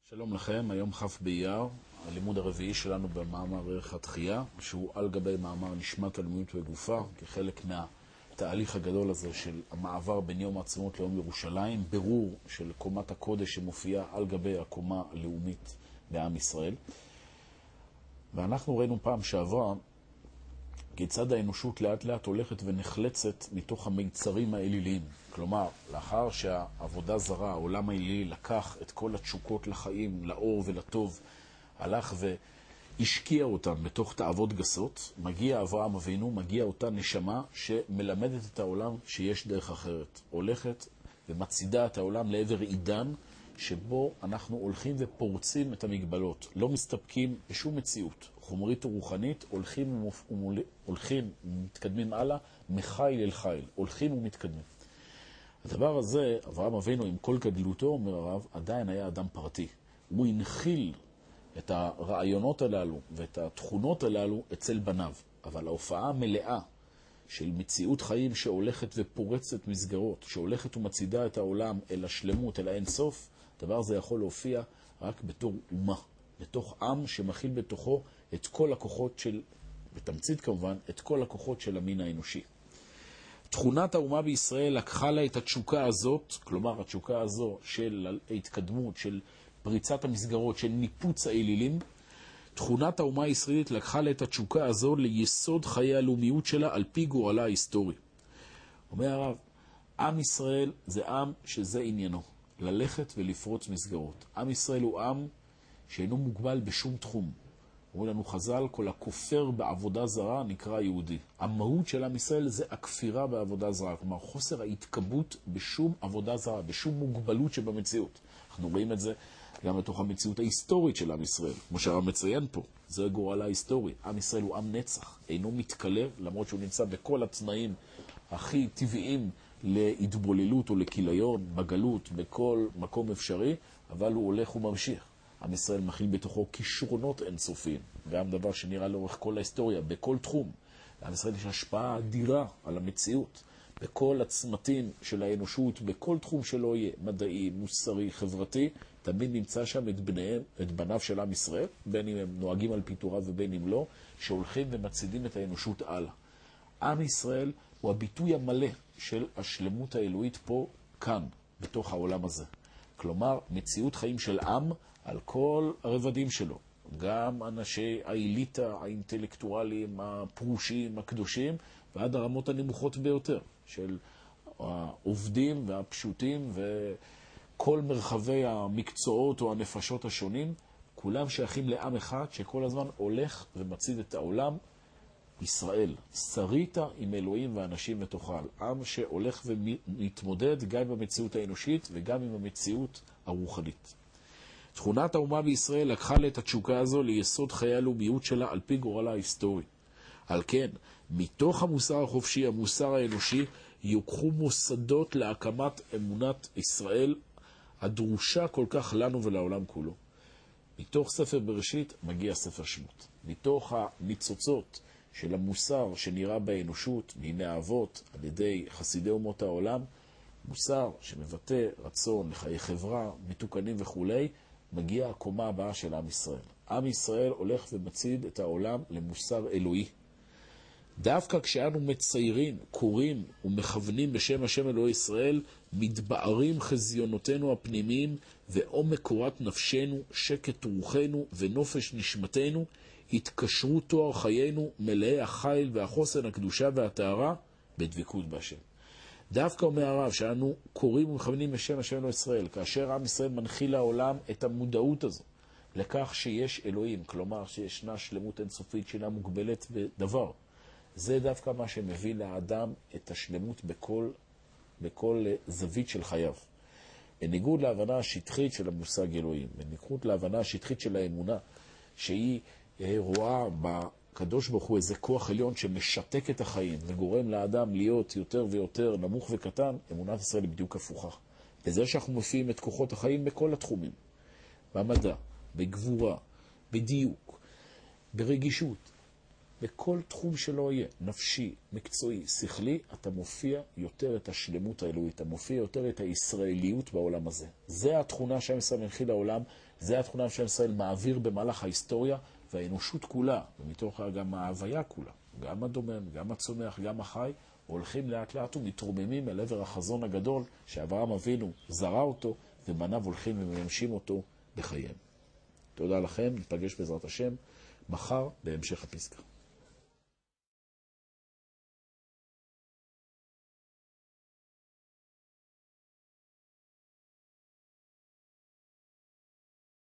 שלום לכם, היום כ' באייר, הלימוד הרביעי שלנו במאמר ערך התחייה, שהוא על גבי מאמר נשמת הלאומיות וגופה, כחלק מהתהליך הגדול הזה של המעבר בין יום העצמאות ליום ירושלים, ברור של קומת הקודש שמופיעה על גבי הקומה הלאומית בעם ישראל. ואנחנו ראינו פעם שעברה כיצד האנושות לאט לאט הולכת ונחלצת מתוך המיצרים האליליים. כלומר, לאחר שהעבודה זרה, העולם האלילי, לקח את כל התשוקות לחיים, לאור ולטוב, הלך והשקיע אותם בתוך תאוות גסות, מגיע אברהם אבינו, מגיע אותה נשמה שמלמדת את העולם שיש דרך אחרת. הולכת ומצידה את העולם לעבר עידן שבו אנחנו הולכים ופורצים את המגבלות. לא מסתפקים בשום מציאות. חומרית ורוחנית הולכים ומתקדמים הלאה, מחיל אל חיל. הולכים ומתקדמים. הדבר הזה, אברהם אבינו עם כל גדלותו, אומר הרב, עדיין היה אדם פרטי. הוא הנחיל את הרעיונות הללו ואת התכונות הללו אצל בניו. אבל ההופעה המלאה של מציאות חיים שהולכת ופורצת מסגרות, שהולכת ומצידה את העולם אל השלמות, אל האינסוף, הדבר הזה יכול להופיע רק בתור אומה, בתוך עם שמכיל בתוכו את כל הכוחות של, בתמצית כמובן, את כל הכוחות של המין האנושי. תכונת האומה בישראל לקחה לה את התשוקה הזאת, כלומר התשוקה הזו של ההתקדמות, של פריצת המסגרות, של ניפוץ האלילים, תכונת האומה הישראלית לקחה לה את התשוקה הזו ליסוד חיי הלאומיות שלה על פי גורלה ההיסטורי. אומר הרב, עם ישראל זה עם שזה עניינו, ללכת ולפרוץ מסגרות. עם ישראל הוא עם שאינו מוגבל בשום תחום. אומרים לנו חז"ל, כל הכופר בעבודה זרה נקרא יהודי. המהות של עם ישראל זה הכפירה בעבודה זרה, כלומר חוסר ההתקבות בשום עבודה זרה, בשום מוגבלות שבמציאות. אנחנו רואים את זה גם בתוך המציאות ההיסטורית של עם ישראל, כמו שהרב מציין פה. זה גורל ההיסטורי. עם ישראל הוא עם נצח, אינו מתקלב, למרות שהוא נמצא בכל התנאים הכי טבעיים להתבוללות או לכיליון, בגלות, בכל מקום אפשרי, אבל הוא הולך וממשיך. עם ישראל מכיל בתוכו כישרונות אינסופיים, גם דבר שנראה לאורך כל ההיסטוריה, בכל תחום. לעם ישראל יש השפעה אדירה על המציאות, בכל הצמתים של האנושות, בכל תחום שלא יהיה, מדעי, מוסרי, חברתי, תמיד נמצא שם את בניו של עם ישראל, בין אם הם נוהגים על פי תורה ובין אם לא, שהולכים ומצידים את האנושות הלאה. עם ישראל הוא הביטוי המלא של השלמות האלוהית פה, כאן, בתוך העולם הזה. כלומר, מציאות חיים של עם על כל הרבדים שלו. גם אנשי האליטה, האינטלקטואלים, הפרושים, הקדושים, ועד הרמות הנמוכות ביותר של העובדים והפשוטים וכל מרחבי המקצועות או הנפשות השונים, כולם שייכים לעם אחד שכל הזמן הולך ומצעיד את העולם. ישראל, שריתה עם אלוהים ואנשים ותוכל. עם שהולך ומתמודד גם עם המציאות האנושית וגם עם המציאות הרוחנית. תכונת האומה בישראל לקחה לה את התשוקה הזו ליסוד חיי הלאומיות שלה על פי גורלה ההיסטורי. על כן, מתוך המוסר החופשי, המוסר האנושי, יוקחו מוסדות להקמת אמונת ישראל הדרושה כל כך לנו ולעולם כולו. מתוך ספר בראשית מגיע ספר שמות. מתוך הניצוצות של המוסר שנראה באנושות מימי האבות על ידי חסידי אומות העולם, מוסר שמבטא רצון לחיי חברה, מתוקנים וכו', מגיע הקומה הבאה של עם ישראל. עם ישראל הולך ומצעיד את העולם למוסר אלוהי. דווקא כשאנו מציירים, קוראים ומכוונים בשם השם אלוהי ישראל, מתבארים חזיונותינו הפנימיים ועומק קורת נפשנו, שקט רוחנו ונופש נשמתנו, התקשרו תואר חיינו מלאי החיל והחוסן, הקדושה והטהרה בדבקות בהשם. דווקא אומר הרב שאנו קוראים ומכוונים בשם השם אלוהי ישראל, כאשר עם ישראל מנחיל לעולם את המודעות הזו לכך שיש אלוהים, כלומר שישנה שלמות אינסופית שאינה מוגבלת בדבר. זה דווקא מה שמביא לאדם את השלמות בכל זווית של חייו. בניגוד להבנה השטחית של המושג אלוהים, בניגוד להבנה השטחית של האמונה, שהיא רואה בקדוש ברוך הוא איזה כוח עליון שמשתק את החיים וגורם לאדם להיות יותר ויותר נמוך וקטן, אמונת ישראל היא בדיוק הפוכה. בזה שאנחנו מופיעים את כוחות החיים בכל התחומים, במדע, בגבורה, בדיוק, ברגישות, בכל תחום שלא יהיה, נפשי, מקצועי, שכלי, אתה מופיע יותר את השלמות האלוהית, אתה מופיע יותר את הישראליות בעולם הזה. זה התכונה שעם ישראל מנחיל לעולם, זה התכונה שעם ישראל מעביר במהלך ההיסטוריה, והאנושות כולה, ומתוכה גם ההוויה כולה, גם הדומם, גם הצומח, גם החי, הולכים לאט לאט ומתרוממים אל עבר החזון הגדול שאברהם אבינו זרע אותו, ובניו הולכים ומממשים אותו בחייהם. תודה לכם, ניפגש בעזרת השם מחר בהמשך הפסקה.